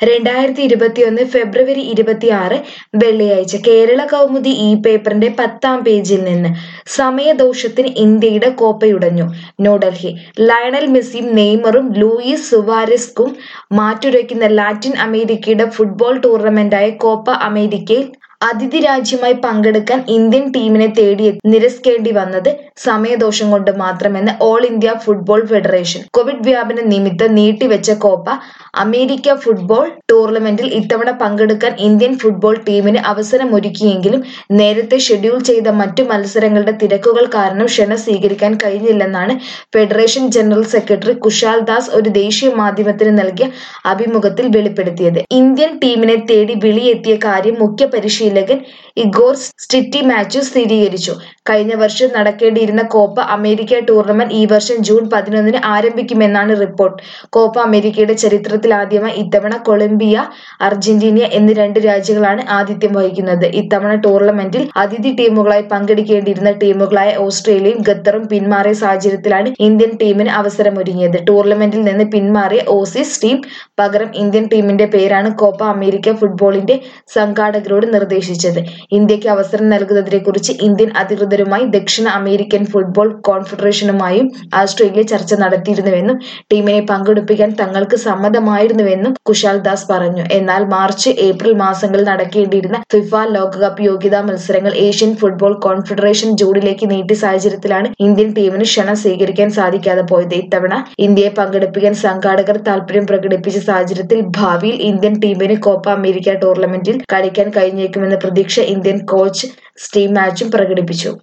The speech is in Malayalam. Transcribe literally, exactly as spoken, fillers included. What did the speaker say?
രണ്ടായിരത്തി ഇരുപത്തിയൊന്ന് ഫെബ്രുവരി ഇരുപത്തിയാറ് വെള്ളിയാഴ്ച കേരള കൗമുദി ഇ പേപ്പറിന്റെ പത്താം പേജിൽ നിന്ന് സമയദോഷത്തിന് ഇന്ത്യയുടെ കോപ്പയുടഞ്ഞു. ന്യൂഡൽഹി ലയണൽ മെസ്സിയും നെയ്മറും ലൂയിസ് സുവാരസ്കും മാറ്റുരയ്ക്കുന്ന ലാറ്റിൻ അമേരിക്കയുടെ ഫുട്ബോൾ ടൂർണമെന്റായ കോപ്പ അമേരിക്കയിൽ അതിഥി രാജ്യമായി പങ്കെടുക്കാൻ ഇന്ത്യൻ ടീമിനെ തേടി നിരസിക്കേണ്ടി വന്നത് സമയദോഷം കൊണ്ട് മാത്രമെന്ന് ഓൾ ഇന്ത്യ ഫുട്ബോൾ ഫെഡറേഷൻ. കോവിഡ് വ്യാപനം നിമിത്തം നീട്ടിവെച്ച കോപ്പ അമേരിക്ക ഫുട്ബോൾ ടൂർണമെന്റിൽ ഇത്തവണ പങ്കെടുക്കാൻ ഇന്ത്യൻ ഫുട്ബോൾ ടീമിന് അവസരമൊരുക്കിയെങ്കിലും നേരത്തെ ഷെഡ്യൂൾ ചെയ്ത മറ്റു മത്സരങ്ങളുടെ തിരക്കുകൾ കാരണം ക്ഷണം സ്വീകരിക്കാൻ കഴിഞ്ഞില്ലെന്നാണ് federation general secretary Kushal Das ഒരു ദേശീയ മാധ്യമത്തിന് നൽകിയ അഭിമുഖത്തിൽ വെളിപ്പെടുത്തിയത്. ഇന്ത്യൻ ടീമിനെ തേടി വിളിയെത്തിയ കാര്യം മുഖ്യ പരിശീലകൻ ഇഗോർ സ്റ്റിറ്റിമാച്ചു സ്ഥിരീകരിച്ചു. കഴിഞ്ഞ വർഷം നടക്കേണ്ടിയിരുന്ന കോപ്പ അമേരിക്ക ടൂർണമെന്റ് ഈ വർഷം ജൂൺ പതിനൊന്നിന് ആരംഭിക്കുമെന്നാണ് റിപ്പോർട്ട്. കോപ്പ അമേരിക്കയുടെ ചരിത്രത്തിലാദ്യമായി ഇത്തവണ കൊളംബിയ, അർജന്റീന എന്നീ രണ്ട് രാജ്യങ്ങളാണ് ആതിഥ്യം വഹിക്കുന്നത്. ഇത്തവണ ടൂർണമെന്റിൽ അതിഥി ടീമുകളായി പങ്കെടുക്കേണ്ടിയിരുന്ന ടീമുകളായ ഓസ്ട്രേലിയയും ഖത്തറും പിന്മാറിയ സാഹചര്യത്തിലാണ് ഇന്ത്യൻ ടീമിന് അവസരമൊരുങ്ങിയത്. ടൂർണമെന്റിൽ നിന്ന് പിന്മാറിയ ഓസീസ് ടീം പകരം ഇന്ത്യൻ ടീമിന്റെ പേരാണ് കോപ്പ അമേരിക്ക ഫുട്ബോളിന്റെ സംഘാടകരോട് നിർദ്ദേശിച്ചത്. ഇന്ത്യക്ക് അവസരം നൽകുന്നതിനെക്കുറിച്ച് ഇന്ത്യൻ അധികൃതരുമായി ദക്ഷിണ അമേരിക്കൻ ഫുട്ബോൾ കോൺഫെഡറേഷനുമായും ഓസ്ട്രേലിയ ചർച്ച നടത്തിയിരുന്നുവെന്നും ടീമിനെ പങ്കെടുപ്പിക്കാൻ തങ്ങൾക്ക് സമ്മതമായിരുന്നുവെന്നും കുശാൽ ദാസ് പറഞ്ഞു. എന്നാൽ മാർച്ച്, ഏപ്രിൽ മാസങ്ങളിൽ നടക്കേണ്ടിയിരുന്ന ഫിഫ ലോകകപ്പ് യോഗ്യതാ മത്സരങ്ങൾ ഏഷ്യൻ ഫുട്ബോൾ കോൺഫെഡറേഷൻ ജൂണിലേക്ക് നീട്ടിയ സാഹചര്യത്തിലാണ് ഇന്ത്യൻ ടീമിന് ക്ഷണം സ്വീകരിക്കാൻ സാധിക്കാതെ പോയത്. ഇത്തവണ ഇന്ത്യയെ പങ്കെടുപ്പിക്കാൻ സംഘാടകർ താൽപര്യം പ്രകടിപ്പിച്ച സാഹചര്യത്തിൽ ഭാവിയിൽ ഇന്ത്യൻ ടീമിന് കോപ്പ അമേരിക്ക ടൂർണമെന്റിൽ കളിക്കാൻ കഴിഞ്ഞേക്കുമെന്ന പ്രതീക്ഷ ഇന്ത്യൻ കോച്ച് സ്റ്റിറ്റിമാച്ചും പ്രകടിപ്പിച്ചു.